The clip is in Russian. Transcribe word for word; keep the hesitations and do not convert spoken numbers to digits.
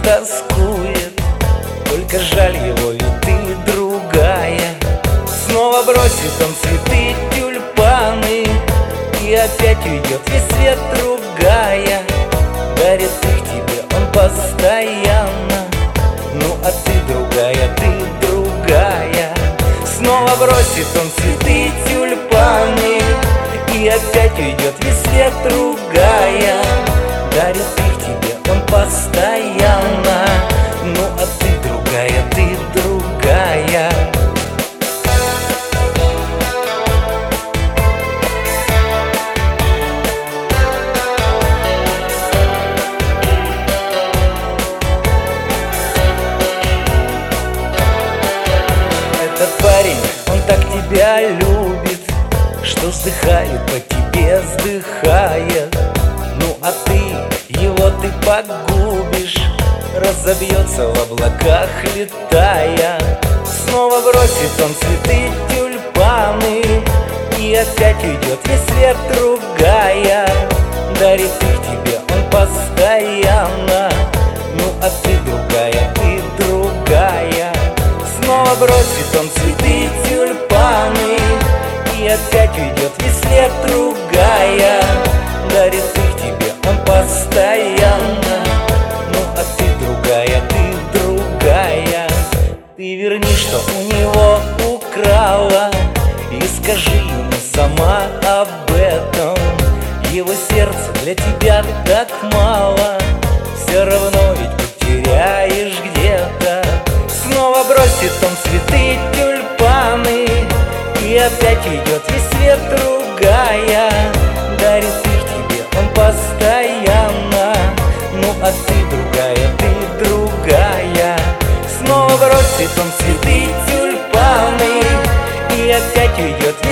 тоскует, только жаль его, ведь ты другая. Снова бросит он цветы, тюльпаны, и опять уйдет весь свет, ругая. Дарит их тебе он постоянно, ну а ты другая, ты другая. Снова бросит он цветы, тюльпаны, и опять уйдет весь свет, ругая. Дарит их тебе он постоянно, ну а ты другая, ты другая. Этот парень, он так тебя любит, что вздыхает по тебе, вздыхает. Ну а ты его ты погубишь, разобьется в облаках, летая. Снова бросит он цветы, тюльпаны, и опять уйдет весь свет, ругая. Дарит их тебе он постоянно, ну а ты другая, ты другая. Снова бросит он цветы, тюльпаны, и опять уйдет весь свет, ругая. Дарит их тебе он постоянно, ну а ты другая, ты другая. Ты верни, что у него украла, и скажи ему сама об этом. Его сердце для тебя так мало, все равно ведь потеряешь где-то. Снова бросит он цветы, тюльпаны, и опять уйдет весь свет, ругая. Дарит их тебе он постоянно, ну а ты другая, ты другая. Снова бросит он цветы, тюльпаны, и опять уйдет